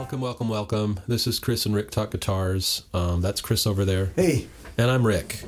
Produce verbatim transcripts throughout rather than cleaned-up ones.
Welcome, welcome, welcome. This is Chris and Rick Talk Guitars. Um, that's Chris over there. Hey. And I'm Rick.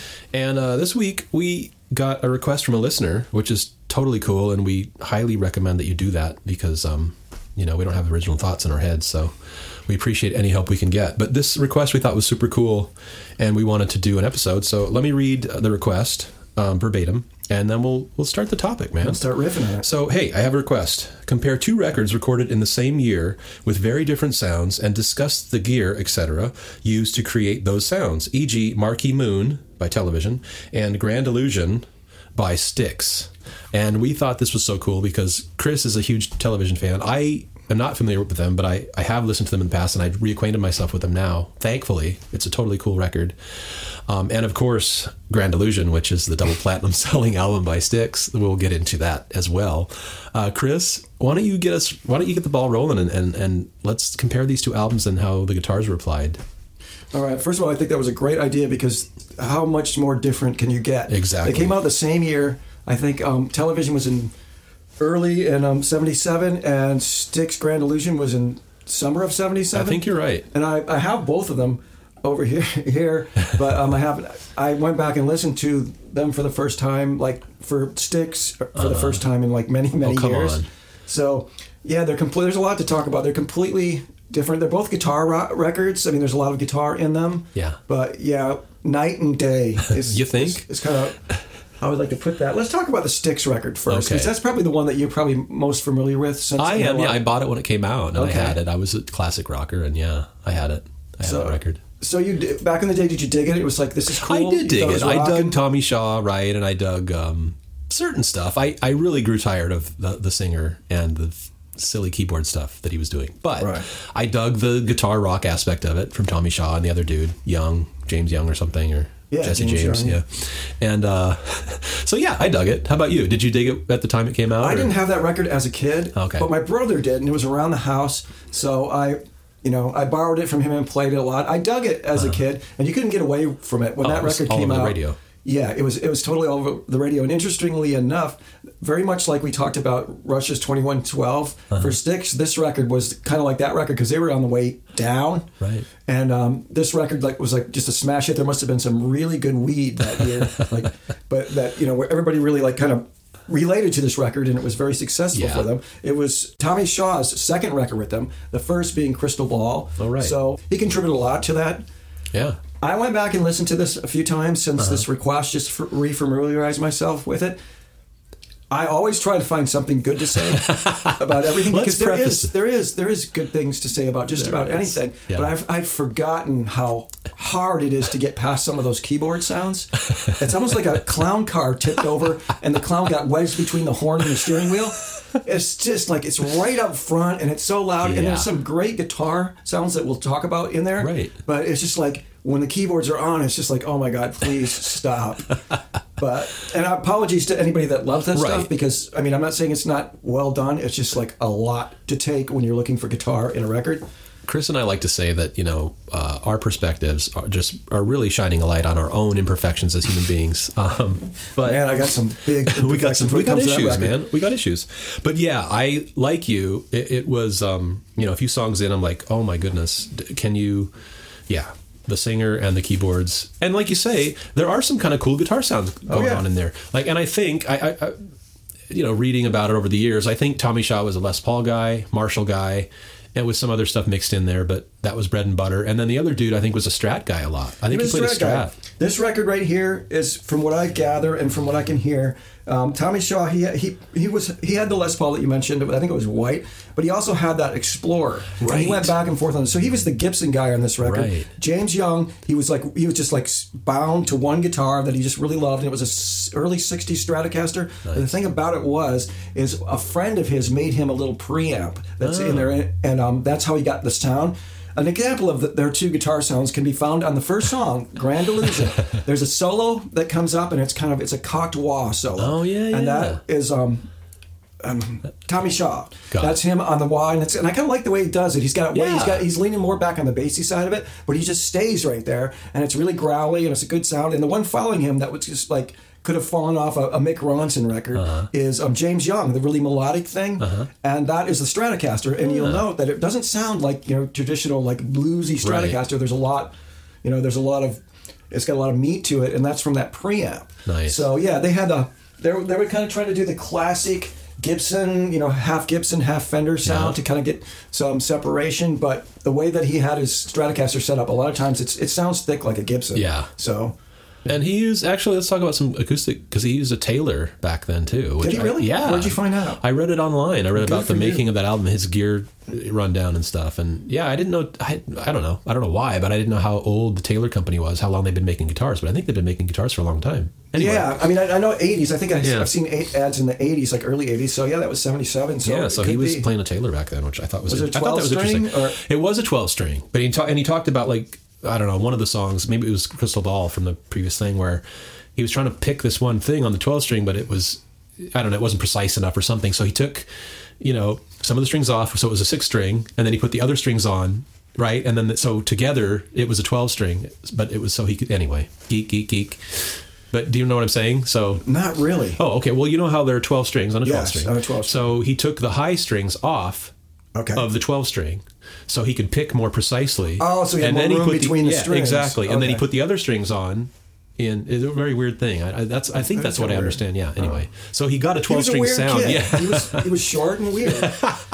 And uh, this week we got a request from a listener, which is totally cool, and we highly recommend that you do that because, um, you know, we don't have original thoughts in our heads, so we appreciate any help we can get. But this request we thought was super cool, and we wanted to do an episode. So let me read the request um, verbatim, and then we'll we'll start the topic, man. We'll start riffing on it. So, hey, I have a request. Compare two records recorded in the same year with very different sounds and discuss the gear, et cetera, used to create those sounds, for example. Marquee Moon by Television and Grand Illusion by Styx. And we thought this was so cool because Chris is a huge Television fan. I am not familiar with them, but I, I have listened to them in the past, and I reacquainted myself with them now. Thankfully, it's a totally cool record. Um, and of course, Grand Illusion, which is the double platinum selling album by Styx. We'll get into that as well. Uh, Chris, why don't you get us? Why don't you get the ball rolling and, and, and let's compare these two albums and how the guitars were applied. All right. First of all, I think that was a great idea because how much more different can you get? Exactly. They came out the same year. I think um, Television was in early in um, seventy-seven, and Styx Grand Illusion was in summer of seventy-seven. I think you're right. And I, I have both of them over here, here but um, I haven't. I went back and listened to them for the first time, like for Styx for uh, the first time in like many many oh, come years. On. So yeah, they're complete. There's a lot to talk about. They're completely different. They're both guitar ro- records. I mean, there's a lot of guitar in them. Yeah. But yeah, night and day. Is, you think? It's kind of. I would like to put that. Let's talk about the Styx record first, because okay. that's probably the one that you're probably most familiar with. Since I am. You know, yeah, I bought it when it came out, and okay. I had it. I was a classic rocker, and yeah, I had it. I had so, that record. So you did, back in the day, did you dig it? It was like, this is cool. I did dig it. it I dug Tommy Shaw, right, and I dug um, certain stuff. I, I really grew tired of the, the singer and the silly keyboard stuff that he was doing. But right. I dug the guitar rock aspect of it from Tommy Shaw and the other dude, Young, James Young or something, or yeah, Jesse James, James. Young, yeah. And uh, so, yeah, I dug it. How about you? Did you dig it at the time it came out? I or? didn't have that record as a kid, okay. but my brother did, and it was around the house. So I... You know, I borrowed it from him and played it a lot. I dug it as uh-huh. a kid, and you couldn't get away from it when oh, that record all came over out. The radio. Yeah, it was it was totally all over the radio. And interestingly enough, very much like we talked about Rush's twenty-one twelve uh-huh. for Styx, this record was kind of like that record because they were on the way down. Right. And um, this record like was like just a smash hit. There must have been some really good weed that year, like, but that you know where everybody really like kind of related to this record, and it was very successful yeah. for them. It was Tommy Shaw's second record with them, the first being Crystal Ball. Oh, right. So he contributed a lot to that. Yeah. I went back and listened to this a few times since uh-huh. this request, just to re-familiarize myself with it. I always try to find something good to say about everything because there is, there is there is good things to say about just there about is. anything. Yeah. But I've I've forgotten how hard it is to get past some of those keyboard sounds. It's almost like a clown car tipped over and the clown got wedged between the horn and the steering wheel. It's just like it's right up front and it's so loud. Yeah. And there's some great guitar sounds that we'll talk about in there. Right. But it's just like when the keyboards are on, it's just like, oh my God, please stop. But, and apologies to anybody that loves that right. stuff because, I mean, I'm not saying it's not well done. It's just like a lot to take when you're looking for guitar in a record. Chris and I like to say that, you know, uh, our perspectives are just are really shining a light on our own imperfections as human beings. Um, but man, I got some big we got some we got issues, man. We got issues. But yeah, I like you. It, it was, um, you know, a few songs in, I'm like, oh my goodness, can you, yeah. The singer and the keyboards, and like you say, there are some kind of cool guitar sounds going oh, yeah. on in there. Like, and I think I, I, I, you know, reading about it over the years, I think Tommy Shaw was a Les Paul guy, Marshall guy, and with some other stuff mixed in there, but that was bread and butter. And then the other dude, I think, was a Strat guy a lot. I think he, he played a Strat. Guy. This record right here is, from what I gather and from what I can hear, um, Tommy Shaw. He he he was he had the Les Paul that you mentioned. I think it was white, but he also had that Explorer. Right. And he went back and forth on it. So he was the Gibson guy on this record. Right. James Young. He was like he was just like bound to one guitar that he just really loved, and it was a early sixties Stratocaster. Nice. And the thing about it was, is a friend of his made him a little preamp that's oh. in there, and um, that's how he got the sound. An example of the, their two guitar sounds can be found on the first song, Grand Illusion. There's a solo that comes up, and it's kind of it's a cocked wah solo. Oh yeah, yeah. And that is um, um, Tommy Shaw. Got That's it. him on the wah, and, it's, and I kind of like the way he does it. He's got yeah. he's got he's leaning more back on the bassy side of it, but he just stays right there, and it's really growly, and it's a good sound. And the one following him that was just like could have fallen off a, a Mick Ronson record uh-huh. is um, James Young, the really melodic thing, uh-huh. and that is the Stratocaster. And yeah. you'll note that it doesn't sound like, you know, traditional like bluesy Stratocaster. Right. There's a lot, you know, there's a lot of, it's got a lot of meat to it, and that's from that preamp. Nice. So yeah, they had a, they were, they were kind of trying to do the classic Gibson, you know, half Gibson, half Fender sound yeah. to kind of get some separation. But the way that he had his Stratocaster set up, a lot of times it's it sounds thick like a Gibson. Yeah. So. And he used, actually, let's talk about some acoustic, because he used a Taylor back then, too. Which Did he really? I, yeah. Where'd you find out? I read it online. I read Good about the making you. of that album, his gear rundown and stuff. And yeah, I didn't know, I, I don't know. I don't know why, but I didn't know how old the Taylor company was, how long they'd been making guitars. But I think they've been making guitars for a long time. Anyway. Yeah, I mean, I, I know eighties. I think I, yeah. I've seen eight ads in the eighties, like early eighties. So yeah, that was seventy-seven. So yeah, so he was be. playing a Taylor back then, which I thought was, was it a twelve string? Or? It was a twelve string. But he ta- and he talked about, like, I don't know, one of the songs, maybe it was Crystal Ball from the previous thing, where he was trying to pick this one thing on the twelve string, but it was, I don't know, it wasn't precise enough or something. So he took, you know, some of the strings off, so it was a six string, and then he put the other strings on, right? And then, so together, it was a twelve string, but it was so he could, anyway, geek, geek, geek. But do you know what I'm saying? So not really. Oh, okay. Well, you know how there are twelve strings on a twelve yes, string. on a twelve string. So he took the high strings off okay. of the twelve string, so he could pick more precisely. Oh, so he had and more then room he put between the, the yeah, strings. Exactly. Okay. And then he put the other strings on. In it's a very weird thing. I, I that's I think that's, that's what I weird. understand. Yeah. Anyway, oh. so he got a twelve string sound. Kid. Yeah. he was he was short and weird.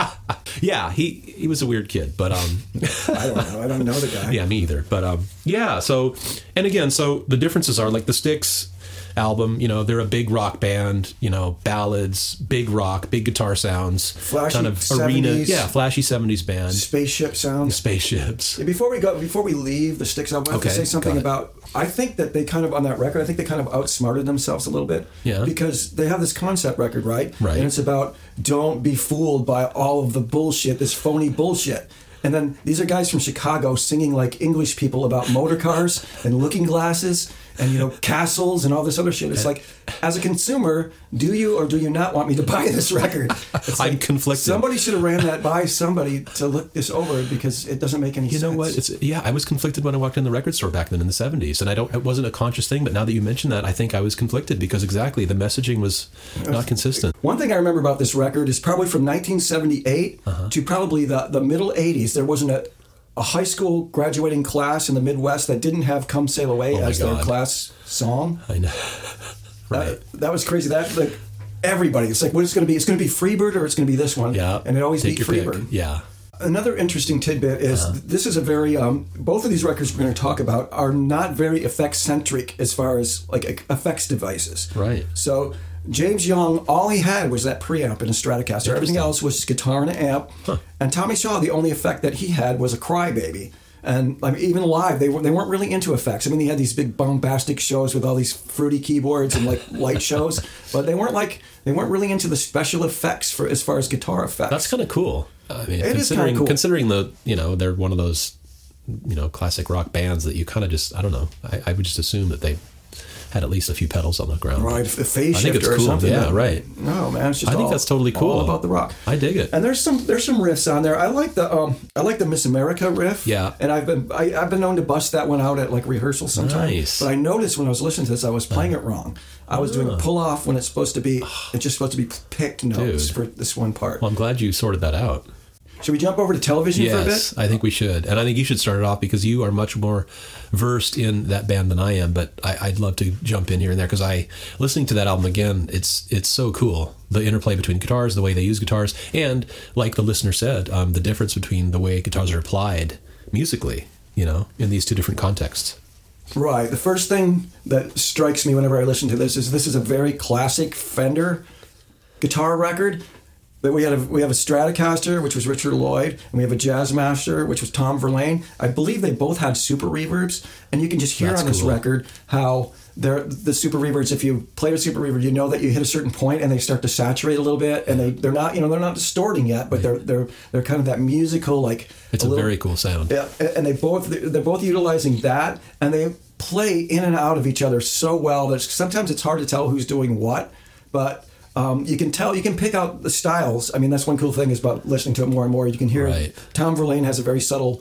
yeah, he he was a weird kid, but um, I don't know. I don't know the guy. Yeah, me either. But um, yeah. So, and again, so the differences are like the Styx album, you know, they're a big rock band, you know, ballads, big rock, big guitar sounds, flashy kind of seventies, arena, yeah, flashy seventies band, spaceship sounds, spaceships. Yeah, before we go, before we leave the Styx album, I have okay, to say something about. I think that they kind of on that record, I think they kind of outsmarted themselves a little bit, yeah, because they have this concept record, right, right, and it's about don't be fooled by all of the bullshit, this phony bullshit. And then these are guys from Chicago singing like English people about motor cars and looking glasses and, you know, castles and all this other shit. It's like, as a consumer, do you or do you not want me to buy this record? It's I'm like, conflicted. Somebody should have ran that by somebody to look this over because it doesn't make any you sense. You know what? It's yeah, I was conflicted when I walked in the record store back then in the seventies, and I don't. It wasn't a conscious thing, but now that you mention that, I think I was conflicted because exactly the messaging was not consistent. One thing I remember about this record is probably from nineteen seventy-eight uh-huh. to probably the, the middle eighties, there wasn't a a high school graduating class in the Midwest that didn't have "Come Sail Away" oh as God. their class song. I know, right? That, that was crazy. That like everybody, it's like, what it's going to be? It's going to be Freebird or it's going to be this one. Yeah, and it always Take beat Freebird. Pick. Yeah. Another interesting tidbit is uh-huh. this is a very um, both of these records we're going to talk about are not very effects centric as far as like effects devices. Right. So James Young, all he had was that preamp and a Stratocaster. Everything else was guitar and an amp. Huh. And Tommy Shaw, the only effect that he had was a crybaby. And I mean, even live, they, were, they weren't really into effects. I mean, he had these big bombastic shows with all these fruity keyboards and like light shows, but they weren't like they weren't really into the special effects for as far as guitar effects. That's kind of cool. I mean, it considering is kind of cool. considering the you know they're one of those you know classic rock bands that you kind of just I don't know I, I would just assume that they had at least a few pedals on the ground. Right, a phase I think shifter it's cool. or something. Yeah, right. No, man, it's just I think all, that's totally cool. All about the rock. I dig it. And there's some there's some riffs on there. I like the um I like the Miss America riff. Yeah. And I've been I, I've been known to bust that one out at like rehearsal sometimes. Nice. But I noticed when I was listening to this, I was playing uh, it wrong. I was uh, doing a pull off when it's supposed to be it's just supposed to be picked notes dude. for this one part. Well, I'm glad you sorted that out. Should we jump over to television yes, for a bit? Yes, I think we should. And I think you should start it off because you are much more versed in that band than I am. But I, I'd love to jump in here and there because I, listening to that album again, it's it's so cool. The interplay between guitars, the way they use guitars, and like the listener said, um, the difference between the way guitars are applied musically, you know, in these two different contexts. Right. The first thing that strikes me whenever I listen to this is this is a very classic Fender guitar record. But we had a we have a Stratocaster, which was Richard Lloyd, and we have a Jazzmaster, which was Tom Verlaine. I believe they both had super reverbs, and you can just hear That's on this cool. record how they're the super reverbs. If you play a super reverb, you know that you hit a certain point and they start to saturate a little bit, and they they're not you know they're not distorting yet, but they're they're they're kind of that musical like. It's a, a little, very cool sound. Yeah, and they both they're both utilizing that, and they play in and out of each other so well that sometimes it's hard to tell who's doing what, but. Um, you can tell, you can pick out the styles. I mean, that's one cool thing is about listening to it more and more. You can hear right. Tom Verlaine has a very subtle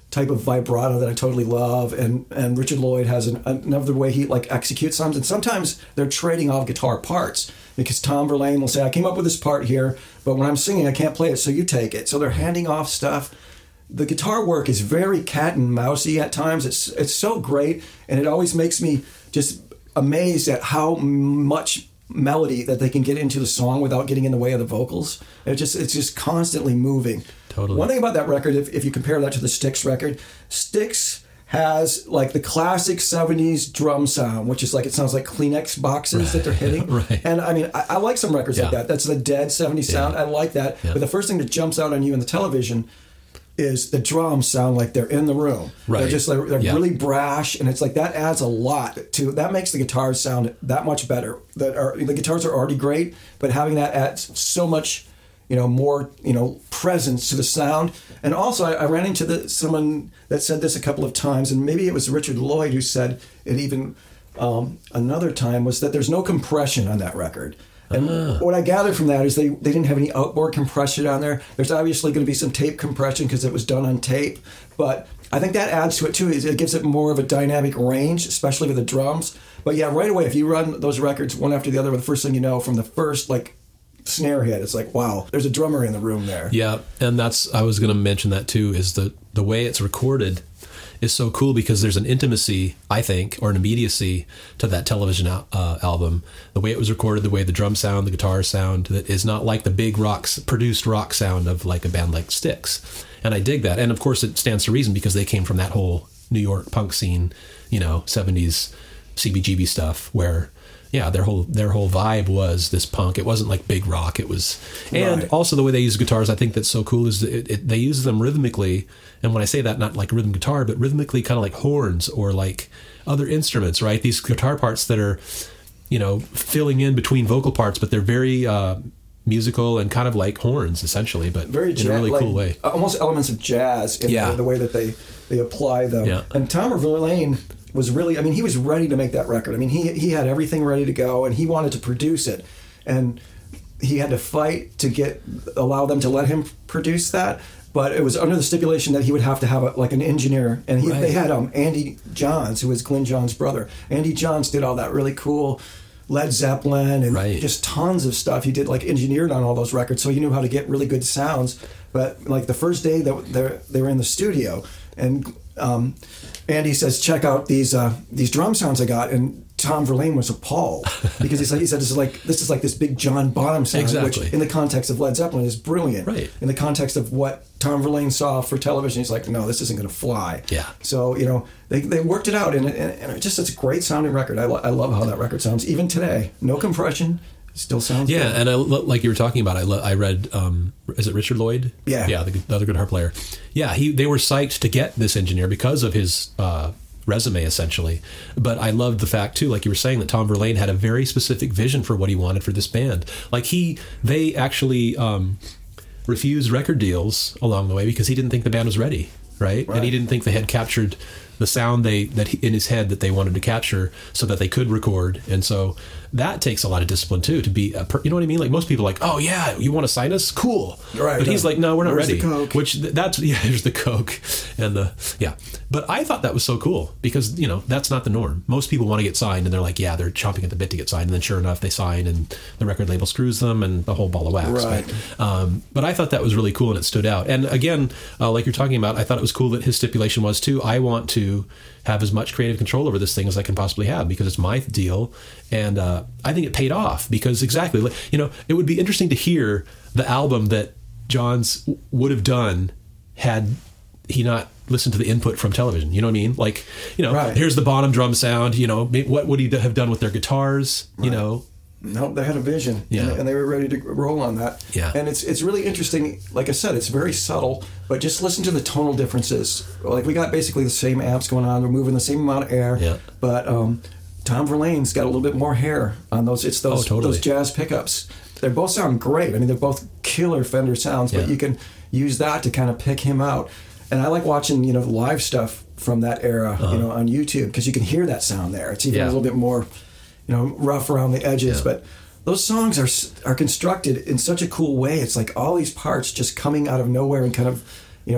type of vibrato that I totally love, and and Richard Lloyd has an, another way he like executes songs, and sometimes they're trading off guitar parts because Tom Verlaine will say, I came up with this part here, but when I'm singing I can't play it, so you take it. So they're handing off stuff. The guitar work is very cat and mousy at times. It's it's so great, and it always makes me just amazed at how much melody that they can get into the song without getting in the way of the vocals. It just it's just constantly moving. Totally. One thing about that record, if, if you compare that to the Styx record, Styx has like the classic seventies drum sound, which is like, it sounds like Kleenex boxes right. that they're hitting. Right. And I mean, I, I like some records yeah. like that. That's the dead seventies yeah. sound. I like that. Yeah. But the first thing that jumps out on you in the television is the drums sound like they're in the room. Right. They're just like, they're yeah. really brash, and it's like that adds a lot to, that makes the guitars sound that much better. That are, the guitars are already great, but having that adds so much, you know, more, you know, presence to the sound. And also, I, I ran into the, someone that said this a couple of times, and maybe it was Richard Lloyd who said it even um, another time, was that there's no compression on that record. And uh. what I gathered from that is they, they didn't have any outboard compression on there. There's obviously going to be some tape compression because it was done on tape, but I think that adds to it too. It gives it more of a dynamic range, especially with the drums. But yeah, right away, if you run those records one after the other, the first thing you know, from the first like snare hit, it's like, wow, there's a drummer in the room there. Yeah, and that's, I was going to mention that too, is the the way it's recorded is so cool because there's an intimacy, I think, or an immediacy to that television al- uh, album. The way it was recorded, the way the drum sound, the guitar sound, that is not like the big rocks produced rock sound of like a band like Styx. And I dig that. And of course it stands to reason because they came from that whole New York punk scene, you know, seventies C B G B stuff where, yeah, their whole their whole vibe was this punk. It wasn't like big rock. It was, and right. also the way they use guitars, I think that's so cool is that it, it, they use them rhythmically. And when I say that, not like rhythm guitar, but rhythmically, kind of like horns or like other instruments, right? These guitar parts that are, you know, filling in between vocal parts, but they're very uh, musical and kind of like horns, essentially, but very jazz, in a really like, cool way. Almost elements of jazz in yeah. the, the way that they they apply them. Yeah. And Tom Verlaine was really, I mean, he was ready to make that record. I mean, he he had everything ready to go, and he wanted to produce it, and he had to fight to get allow them to let him produce that. But it was under the stipulation that he would have to have a, like an engineer, and he, right. they had um, Andy Johns, who was Glyn Johns' brother. Andy Johns did all that really cool Led Zeppelin and right. just tons of stuff. He did like engineered on all those records, so he knew how to get really good sounds. But like the first day that they they were in the studio, and um, Andy says, "Check out these uh, these drum sounds I got," and Tom Verlaine was appalled because he said, he said this is like this is like this big John Bonham sound, exactly. which in the context of Led Zeppelin is brilliant. Right. In the context of what Tom Verlaine saw for television, he's like, no, this isn't going to fly. Yeah. So you know they they worked it out, and, and, and it just it's a great sounding record. I lo- I love how that record sounds even today. No compression. Still sounds yeah, good. and I, like you were talking about, I, lo- I read, um, is it Richard Lloyd? Yeah. Yeah, the, the other guitar player. Yeah, he they were psyched to get this engineer because of his uh, resume, essentially. But I loved the fact, too, like you were saying, that Tom Verlaine had a very specific vision for what he wanted for this band. Like he, they actually um, refused record deals along the way because he didn't think the band was ready, right? right. And he didn't think they had captured the sound they that he, in his head that they wanted to capture so that they could record. And so that takes a lot of discipline too, to be a per, you know what I mean? Like most people are like, oh yeah, you want to sign us? Cool. Right. But he's like, no, we're not Where's ready. The Coke? Which that's, yeah, there's the Coke and the, yeah. But I thought that was so cool because, you know, that's not the norm. Most people want to get signed and they're like, yeah, they're chomping at the bit to get signed. And then sure enough, they sign and the record label screws them and the whole ball of wax. Right. But, um, but I thought that was really cool and it stood out. And again, uh, like you're talking about, I thought it was cool that his stipulation was too, I want to have as much creative control over this thing as I can possibly have because it's my deal. And uh, I think it paid off because exactly, you know, it would be interesting to hear the album that Johns would have done had he not listened to the input from television. You know what I mean? Like, you know, right. here's the bottom drum sound, you know, what would he have done with their guitars, right. you know? No, they had a vision, yeah. and they were ready to roll on that. Yeah. And it's it's really interesting. Like I said, it's very subtle, but just listen to the tonal differences. Like we got basically the same amps going on. We're moving the same amount of air, yeah. but um, Tom Verlaine's got a little bit more hair on those. It's those oh, totally. those jazz pickups. They both sound great. I mean, they're both killer Fender sounds, but yeah. you can use that to kind of pick him out. And I like watching, you know, live stuff from that era, uh-huh. you know, on YouTube because you can hear that sound there. It's even yeah. a little bit more, you know, rough around the edges, yeah. but those songs are are constructed in such a cool way. It's like all these parts just coming out of nowhere and kind of, you know,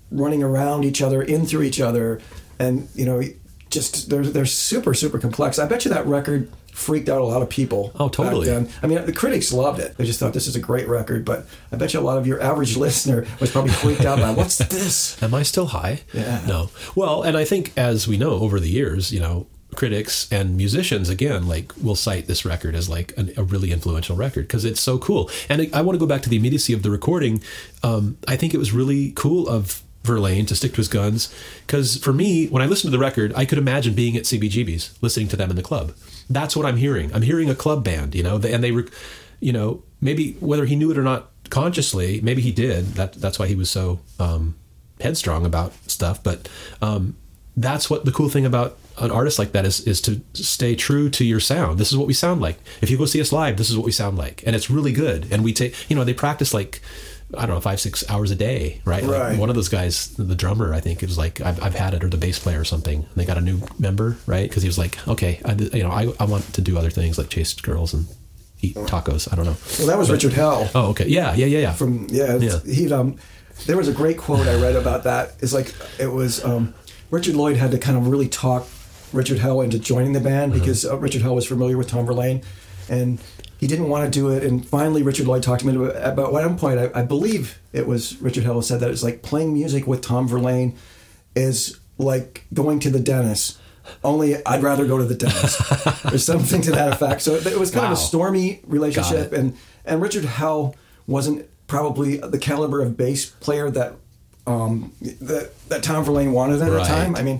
running around each other, in through each other, and you know, just they're they're super super complex. I bet you that record freaked out a lot of people. Oh, totally. Back then. I mean, the critics loved it. They just thought this is a great record, but I bet you a lot of your average listener was probably freaked out by what's this? Am I still high? Yeah. No. Well, and I think as we know over the years, you know, critics and musicians again like will cite this record as like an, a really influential record because it's so cool. And I, I want to go back to the immediacy of the recording. Um, I think it was really cool of Verlaine to stick to his guns because for me, when I listened to the record, I could imagine being at C B G B's listening to them in the club. That's what I'm hearing. I'm hearing a club band, you know, and they, you know, maybe whether he knew it or not consciously, maybe he did. That that's why he was so um, headstrong about stuff. But um, that's what the cool thing about an artist like that is, is to stay true to your sound. This is what we sound like. If you go see us live, this is what we sound like. And it's really good. And we take, you know, they practice like, I don't know, five, six hours a day, right? Right. Like one of those guys, the drummer, I think, is like, I've, I've had it, or the bass player or something. And they got a new member, right? Because he was like, okay, I, you know, I, I want to do other things like chase girls and eat tacos. I don't know. Well, that was but, Richard Hell. Oh, okay. Yeah, yeah, yeah, yeah. From, yeah, yeah. He, um, there was a great quote I read about that. It's like, it was, um, Richard Lloyd had to kind of really talk Richard Hell into joining the band uh-huh. because uh, Richard Hell was familiar with Tom Verlaine. And he didn't want to do it, and finally Richard Lloyd talked to him about, about at one point, I, I believe it was Richard Hell who said that it's like playing music with Tom Verlaine is like going to the dentist, only I'd rather go to the dentist, or something to that effect. So it was kind wow. of a stormy relationship, and, and Richard Hell wasn't probably the caliber of bass player that um, that, that Tom Verlaine wanted at right. the time. I mean,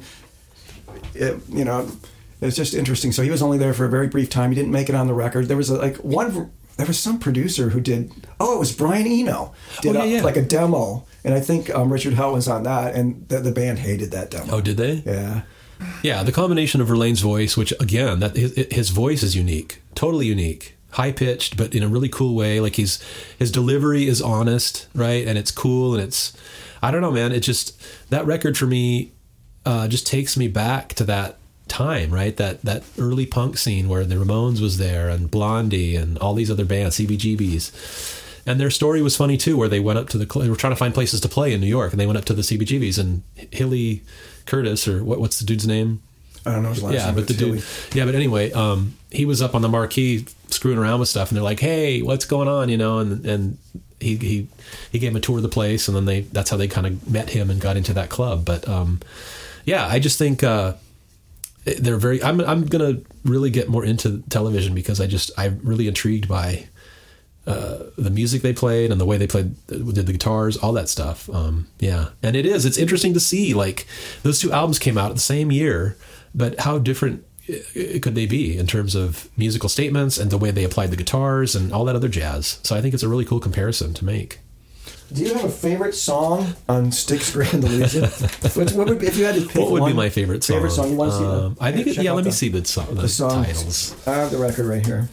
it, you know... It's just interesting. So he was only there for a very brief time. He didn't make it on the record. There was a, like one. There was some producer who did. Oh, it was Brian Eno. Did oh, yeah, a, yeah. like a demo, and I think um, Richard Hell was on that, and the, the band hated that demo. Oh, did they? Yeah. Yeah, the combination of Verlaine's voice, which again, that his, his voice is unique, totally unique, high pitched, but in a really cool way. Like he's his delivery is honest, right, and it's cool, and it's I don't know, man. It just that record for me uh, just takes me back to that time, right? That that early punk scene where the Ramones was there and Blondie and all these other bands, C B G B's. And their story was funny too, where they went up to the, they were trying to find places to play in New York, and they went up to the C B G B's, and Hilly Curtis, or what, what's the dude's name? I don't know his last yeah, name. But the dude, yeah, but anyway, um, he was up on the marquee screwing around with stuff, and they're like, "Hey, what's going on?" You know, and and he he he gave him a tour of the place, and then they that's how they kind of met him and got into that club. But um, yeah, I just think. Uh, They're very. I'm. I'm gonna really get more into television because I just. I'm really intrigued by uh, the music they played and the way they played, did the guitars, all that stuff. Um, yeah, and it is. It's interesting to see like those two albums came out the same year, but how different could they be in terms of musical statements and the way they applied the guitars and all that other jazz. So I think it's a really cool comparison to make. Do you have a favorite song on Styx Grand Illusion? what, what would be, if you had to pick what would one be my favorite song? Favorite song you want to see? Um, the, I think it, yeah. Let the, me see the, song, the, the titles. I have the record right here.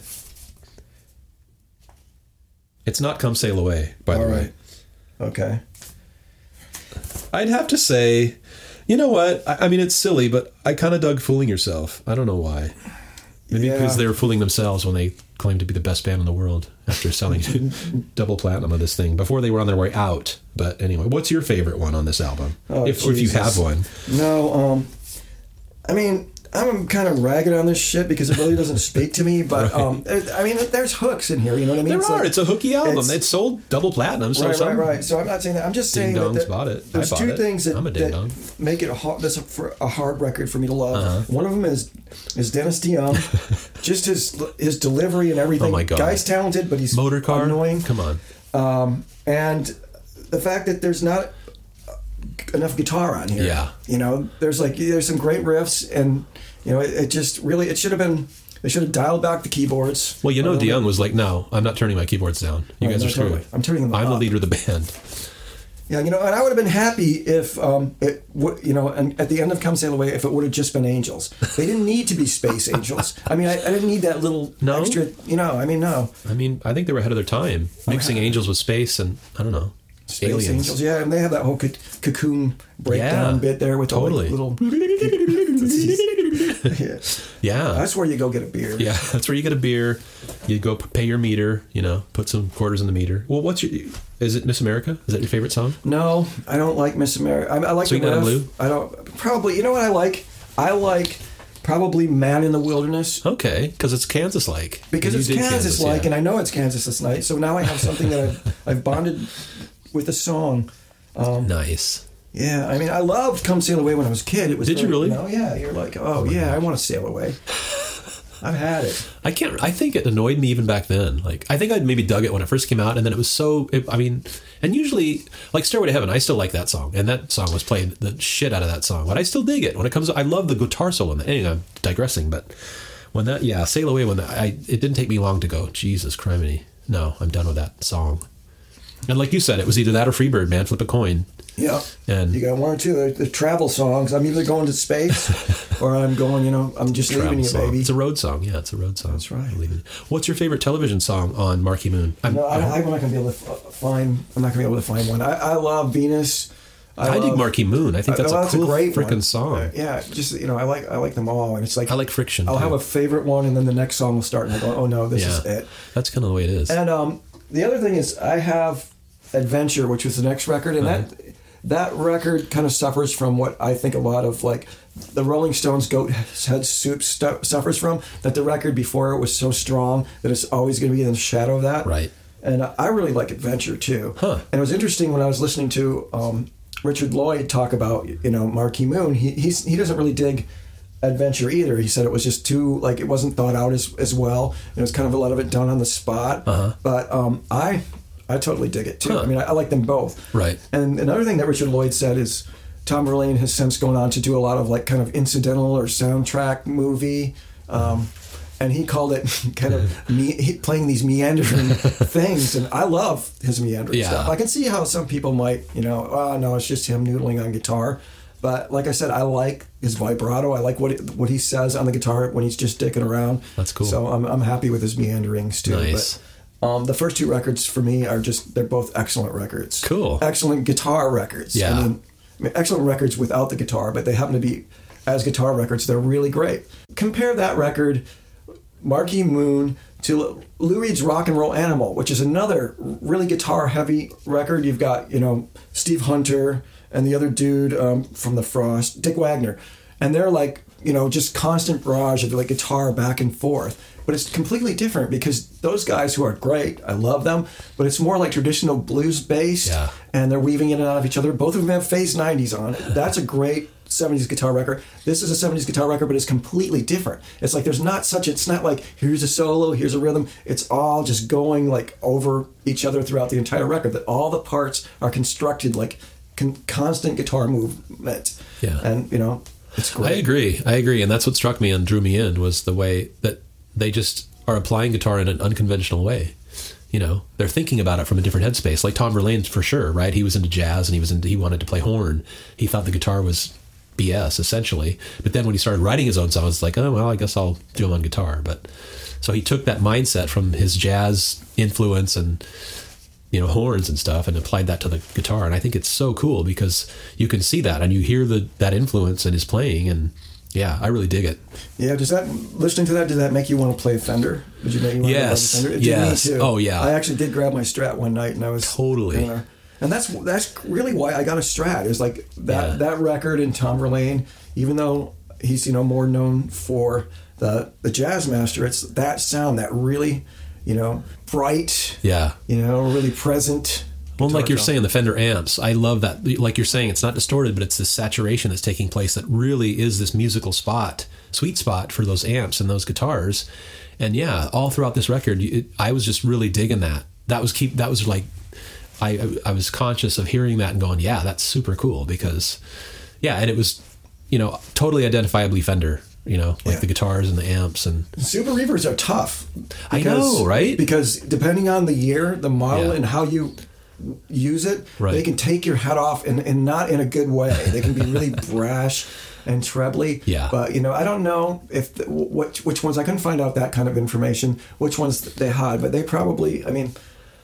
It's not "Come Sail Away," by All the right. way. Okay. I'd have to say, you know what? I, I mean, it's silly, but I kind of dug "Fooling Yourself." I don't know why. Maybe yeah. because they were fooling themselves when they claimed to be the best band in the world after selling double platinum of this thing before they were on their way out. But anyway, what's your favorite one on this album? Oh, if, or if you have one. No, um, I mean, I'm kind of ragged on this shit because it really doesn't speak to me. But right. um, I mean, there's hooks in here. You know what I mean? There it's are. Like, it's a hooky album. It's, it sold double platinum. So right, some right, right. So I'm not saying that. I'm just saying ding-dongs that, that bought it. there's I bought two it. things that, I'm a ding-dong. that make it a hard, that's a, for a hard record for me to love. Uh-huh. One of them is is Dennis DeYoung. Just his his delivery and everything. Oh my God. Guy's talented, but he's Motor Car? annoying. Come on. Um, and the fact that there's not enough guitar on here. Yeah. You know, there's like there's some great riffs, and you know, it, it just really it should have been. They should have dialed back the keyboards. Well, you know, DeYoung was like, "No, I'm not turning my keyboards down. You no, guys no, are screwed. totally. I'm turning them I'm up. the leader of the band." Yeah, you know, and I would have been happy if um, it would, you know, and at the end of "Come Sail Away," if it would have just been angels. They didn't need to be space angels. I mean, I, I didn't need that little no? extra. You know, I mean, no. I mean, I think they were ahead of their time, mixing Okay. angels with space, and I don't know. Space Aliens. Angels, yeah, and they have that whole co- cocoon breakdown yeah, bit there with totally. all the little. yeah. yeah, that's where you go get a beer. Yeah, that's where you get a beer. You go pay your meter. You know, put some quarters in the meter. Well, what's your? Is it Miss America? Is that your favorite song? No, I don't like Miss America. I, I like Sweet the riff. Blue. I don't probably. You know what I like? I like. Probably Man in the Wilderness. Okay, because it's Kansas-like. Because it's Kansas-like, Kansas, yeah. and I know it's Kansas this night, so now I have something that I've, I've bonded with a song. Um, nice. Yeah, I mean, I loved Come Sail Away when I was a kid. It was Did very, you really? You know, yeah, you're like, oh, yeah, I want to sail away. I've had it. I can't. I think it annoyed me even back then. Like, I think I'd maybe dug it when it first came out, and then it was so. It, I mean, and usually, like Stairway to Heaven, I still like that song, and that song was playing the shit out of that song. But I still dig it when it comes. I love the guitar solo in that. Anyway, I'm digressing, but when that, yeah, Sail Away. When that, I, it didn't take me long to go. Jesus criminy, no, I'm done with that song. And like you said, it was either that or Freebird, man. Flip a coin. Yeah, and you got one or two. The, the travel songs. I'm either going to space, or I'm going. You know, I'm just leaving you, song. baby. It's a road song. Yeah, it's a road song. That's right. What's your favorite television song on Marquee Moon? I'm, no, I, I'm not going to be able to find. I'm not going to be able to find one. I, I love Venus. I, I love, dig Marquee Moon. I think that's, I, well, a, cool that's a great freaking song. Uh, yeah, just you know, I like I like them all, and it's like I like Friction. I'll too. have a favorite one, and then the next song will start, and I go, oh no, this yeah, is it. That's kind of the way it is. And um, the other thing is, I have Adventure, which was the next record, and uh-huh. that. That record kind of suffers from what I think a lot of like the Rolling Stones Goat Head Soup stu- suffers from. That the record before it was so strong that it's always going to be in the shadow of that. Right. And I really like Adventure too. Huh. And it was interesting when I was listening to um, Richard Lloyd talk about you know Marquee Moon. He he's, he doesn't really dig Adventure either. He said it was just too like it wasn't thought out as as well. And it was kind of a lot of it done on the spot. Uh-huh. But um, I. I totally dig it too. Huh. I mean, I, I like them both. Right. And another thing that Richard Lloyd said is Tom Verlaine has since gone on to do a lot of like kind of incidental or soundtrack movie, um, and he called it kind of me, playing these meandering things. And I love his meandering yeah. stuff. I can see how some people might, you know, oh no, it's just him noodling on guitar. But like I said, I like his vibrato. I like what it, what he says on the guitar when he's just dicking around. That's cool. So I'm I'm happy with his meanderings too. Nice. But, Um, the first two records for me are just, they're both excellent records. Cool. Excellent guitar records. Yeah. I mean, I mean, excellent records without the guitar, but they happen to be, as guitar records, they're really great. Compare that record, Marquee Moon, to Lou Reed's Rock and Roll Animal, which is another really guitar-heavy record. You've got, you know, Steve Hunter and the other dude um, from The Frost, Dick Wagner. And they're like, you know, just constant barrage of like guitar back and forth. But it's completely different because those guys who are great, I love them, but it's more like traditional blues based, yeah. and they're weaving in and out of each other. Both of them have Phase nineties on it. That's a great seventies guitar record. This is a seventies guitar record, but it's completely different. It's like there's not such, it's not like here's a solo, here's a rhythm. It's all just going like over each other throughout the entire record, that all the parts are constructed like con- constant guitar movement. Yeah. And, you know, it's great. I agree. I agree. And that's what struck me and drew me in was the way that they just are applying guitar in an unconventional way. You know, they're thinking about it from a different headspace. Like Tom Verlaine, for sure, right? He was into jazz and he was into, he wanted to play horn. He thought the guitar was B S essentially. But then when he started writing his own songs, it's like, oh well, I guess I'll do them on guitar. But so he took that mindset from his jazz influence and you know horns and stuff and applied that to the guitar. And I think it's so cool because you can see that and you hear the that influence in his playing and. Yeah, I really dig it. Yeah, does that listening to that, did that make you want to play Fender? Did you make you want yes, to play Fender? It yes. did me too. Oh yeah. I actually did grab my Strat one night and I was totally. You know, and that's that's really why I got a Strat. Is like that yeah. that record and Tom Verlaine, even though he's you know more known for the the Jazz Master, it's that sound that really, you know, bright. Yeah. You know, really present. Well, like you're saying, the Fender amps, I love that. Like you're saying, it's not distorted, but it's this saturation that's taking place that really is this musical spot, sweet spot for those amps and those guitars. And yeah, all throughout this record, it, I was just really digging that. That was keep. That was like, I I was conscious of hearing that and going, yeah, that's super cool because, yeah, and it was, you know, totally identifiably Fender. You know, like yeah. the guitars and the amps and Super Reverbs are tough. Because, I know, right? Because depending on the year, the model, yeah. and how you use it, right. they can take your head off and, and not in a good way. They can be really brash and trebly. Yeah. But, you know, I don't know if the, which, which ones, I couldn't find out that kind of information, which ones they had, but they probably, I mean,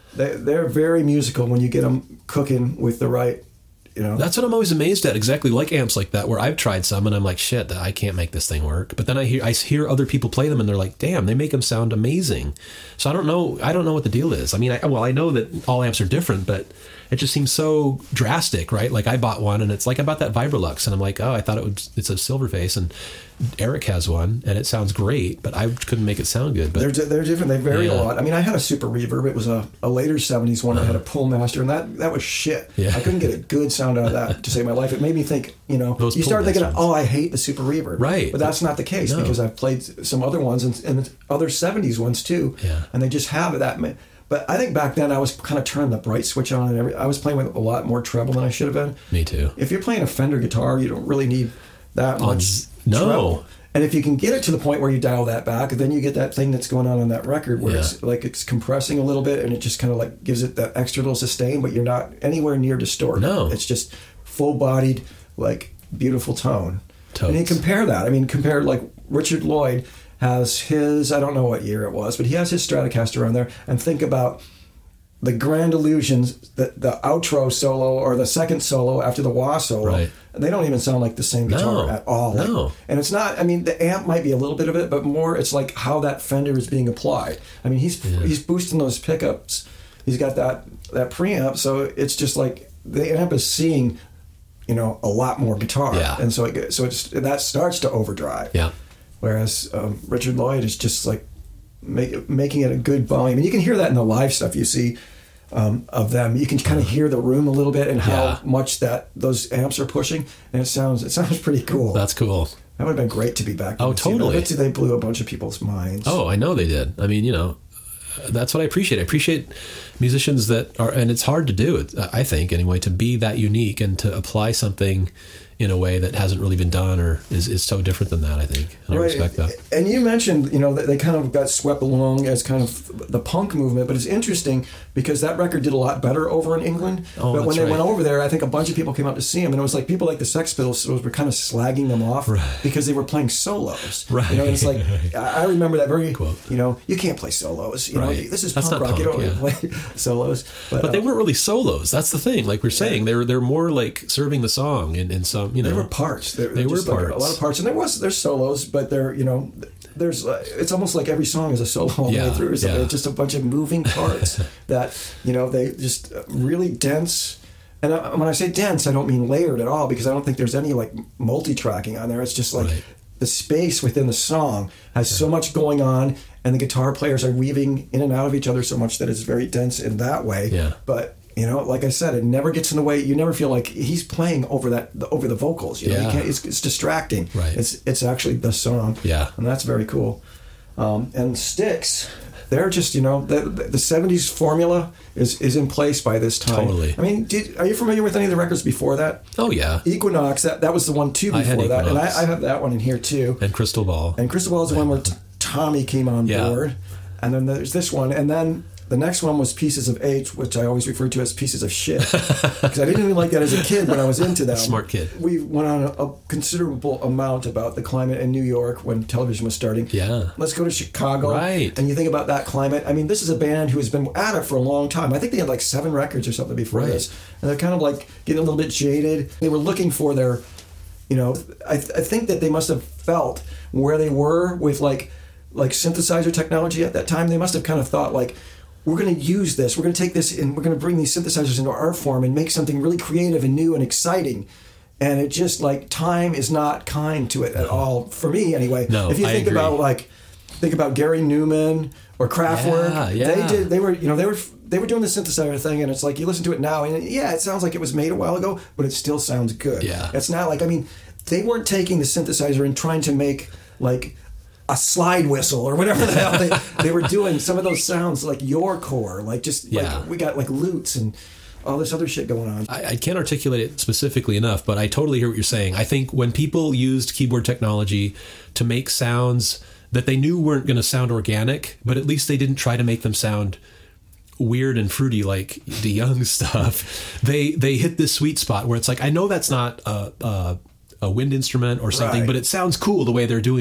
they, they're very musical when you get them cooking with the right, you know. That's what I'm always amazed at. Exactly like amps like that, where I've tried some and I'm like, shit, I can't make this thing work. But then I hear I hear other people play them and they're like, damn, they make them sound amazing. So I don't know. I don't know what the deal is. I mean, I, well, I know that all amps are different, but it just seems so drastic, right? Like I bought one and it's like I bought that Vibrolux and I'm like, oh, I thought it was, it's a Silverface, and Eric has one and it sounds great, but I couldn't make it sound good. But they're, they're different. They vary yeah. a lot. I mean, I had a Super Reverb. It was a, a later seventies one. Uh-huh. I had a Pull Master, and that, that was shit. Yeah. I couldn't get a good sound out of that to save my life. It made me think, you know, Those you start thinking, ones. oh, I hate the Super Reverb. Right. But that's not the case no. because I've played some other ones and, and other seventies ones too. Yeah. And they just have that. But I think back then I was kind of turning the bright switch on, and every, I was playing with a lot more treble than I should have been. Me too. If you're playing a Fender guitar, you don't really need that on, much no. treble. And if you can get it to the point where you dial that back, then you get that thing that's going on on that record where yeah. it's like it's compressing a little bit, and it just kind of like gives it that extra little sustain, but you're not anywhere near distorted. No. It's just full-bodied, like beautiful tone. Totes. And you compare that. I mean, compare like Richard Lloyd has his, I don't know what year it was, but he has his Stratocaster on there, and think about the Grand Illusions, the, the outro solo or the second solo after the wah solo, right. they don't even sound like the same guitar no, at all. Like, no. And it's not, I mean, the amp might be a little bit of it, but more it's like how that Fender is being applied. I mean, he's yeah. he's boosting those pickups. He's got that, that preamp, so it's just like the amp is seeing, you know, a lot more guitar. Yeah. And so it, so it's that starts to overdrive. Yeah. Whereas um, Richard Lloyd is just like make, making it a good volume. And you can hear that in the live stuff you see um, of them. You can kind of hear the room a little bit and how yeah. much that those amps are pushing. And it sounds it sounds pretty cool. That's cool. That would have been great to be back. Oh, totally. I bet you they blew a bunch of people's minds. Oh, I know they did. I mean, you know, that's what I appreciate. I appreciate musicians that are, and it's hard to do it, I think anyway, to be that unique and to apply something in a way that hasn't really been done or is, is so different than that, I think. And right. I respect that. And you mentioned, you know, that they kind of got swept along as kind of the punk movement, but it's interesting because that record did a lot better over in England. Oh, but when they right. went over there, I think a bunch of people came out to see them, and it was like people like the Sex Pistols were kind of slagging them off right. because they were playing solos. Right. You know, and it's like, I remember that very, Quote. you know, you can't play solos. You right. know, this is That's punk not rock. punk, You don't yeah. play solos. But, but uh, they weren't really solos. That's the thing. Like we're saying, yeah. they're they're more like serving the song in, in some, you know. They were parts. They, they were just parts. Like a lot of parts, and there was there's solos, but they're you know there's uh, it's almost like every song is a solo all the yeah, way through. Or something. yeah. It's just a bunch of moving parts that you know they just really dense. And I, when I say dense, I don't mean layered at all because I don't think there's any like multi-tracking on there. It's just like right. the space within the song has yeah. so much going on, and the guitar players are weaving in and out of each other so much that it's very dense in that way. Yeah. But you know, like I said, it never gets in the way. You never feel like he's playing over that over the vocals. You know, yeah. you can't, it's, it's distracting. Right. It's it's actually the song. Yeah. And that's very cool. Um, and Styx, they're just you know the the seventies formula is is in place by this time. Totally. I mean, did, are you familiar with any of the records before that? Oh yeah. Equinox. That that was the one too before that, and I, I have that one in here too. And Crystal Ball. And Crystal Ball is the one where t- Tommy came on yeah. board, and then there's this one, and then. The next one was Pieces of H, which I always refer to as Pieces of Shit. Because I didn't even like that as a kid when I was into them. Smart kid. We went on a, a considerable amount about the climate in New York when television was starting. Yeah. Let's go to Chicago. Right. And you think about that climate. I mean, this is a band who has been at it for a long time. I think they had like seven records or something before right. this. And they're kind of like getting a little bit jaded. They were looking for their, you know, I, th- I think that they must have felt where they were with like like synthesizer technology at that time. They must have kind of thought like, we're going to use this. We're going to take this and we're going to bring these synthesizers into art form and make something really creative and new and exciting. And it just like time is not kind to it at all for me anyway. No, if you I think agree. about like think about Gary Newman or Kraftwerk, yeah, yeah. they did. They were you know they were they were doing the synthesizer thing, and it's like you listen to it now, and yeah, it sounds like it was made a while ago, but it still sounds good. Yeah, it's not like I mean they weren't taking the synthesizer and trying to make like. A slide whistle or whatever the hell they, they were doing. Some of those sounds like your core, like just yeah. like we got like lutes and all this other shit going on. I, I can't articulate it specifically enough, but I totally hear what you're saying. I think when people used keyboard technology to make sounds that they knew weren't going to sound organic, but at least they didn't try to make them sound weird and fruity like the Young stuff, they they hit this sweet spot where it's like, I know that's not a, a, a wind instrument or something, right. but it sounds cool the way they're doing it.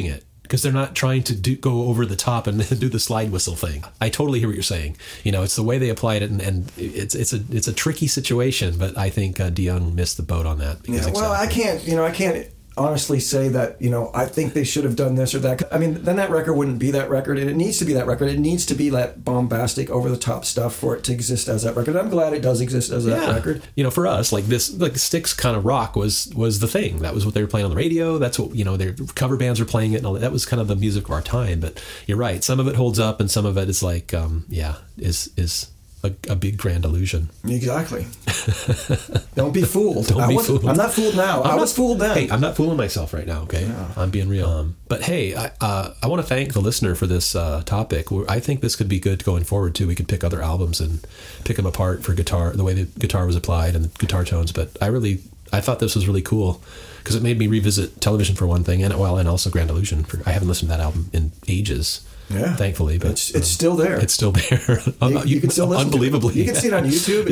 because they're not trying to do, go over the top and do the slide whistle thing. I totally hear what you're saying. You know, it's the way they applied it, and, and it's it's a it's a tricky situation. But I think uh, DeYoung missed the boat on that. Yeah, well, exactly. I can't. You know, I can't honestly say that, you know, I think they should have done this or that. I mean, then that record wouldn't be that record, and it needs to be that record. It needs to be that bombastic, over-the-top stuff for it to exist as that record. I'm glad it does exist as that yeah. record. You know, for us, like this, like Styx kind of rock was was the thing. That was what they were playing on the radio. That's what, you know, their cover bands were playing it, and all that. That was kind of the music of our time. But you're right. Some of it holds up, and some of it is like, um, yeah, is is... A, a big grand illusion. Exactly. Don't be fooled. Don't I be was, fooled. I'm not fooled now. I'm I not, was fooled then. Hey, I'm not fooling myself right now. Okay, yeah. I'm being real. Um, but hey, I uh, I want to thank the listener for this uh, topic. I think this could be good going forward too. We could pick other albums and pick them apart for guitar, the way the guitar was applied and the guitar tones. But I really, I thought this was really cool because it made me revisit Television for one thing, and well, and also Grand Illusion. For, I haven't listened to that album in ages. Yeah, thankfully, but it's, it's um, still there. It's still there. You, you can still listen unbelievably. To it. You can yeah. see it on YouTube.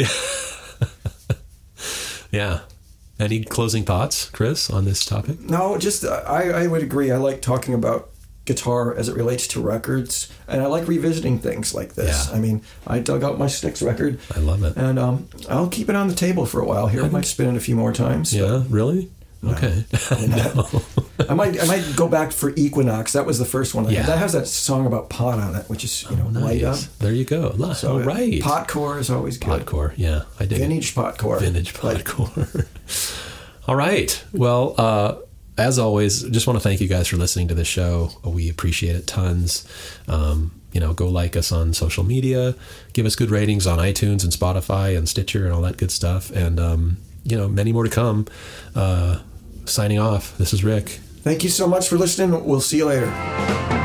Yeah. yeah. Any closing thoughts, Chris, on this topic? No, just uh, I I would agree. I like talking about guitar as it relates to records, and I like revisiting things like this. Yeah. I mean, I dug out my Styx record. I love it, and um, I'll keep it on the table for a while here. I might spin it a few more times. Yeah, really. No. Okay. no. I might I might go back for Equinox. That was the first one. Yeah. That has that song about pot on it, which is, you know, oh, nice. light up. There you go. So, All right. Potcore is always good. Potcore, yeah. I did. Vintage Potcore. Vintage Potcore. All right. Well, uh, as always, just want to thank you guys for listening to this show. We appreciate it tons. Um, you know, go like us on social media. Give us good ratings on iTunes and Spotify and Stitcher and all that good stuff. And, um, you know, many more to come. Uh, signing off. This is Rick. Thank you so much for listening. We'll see you later.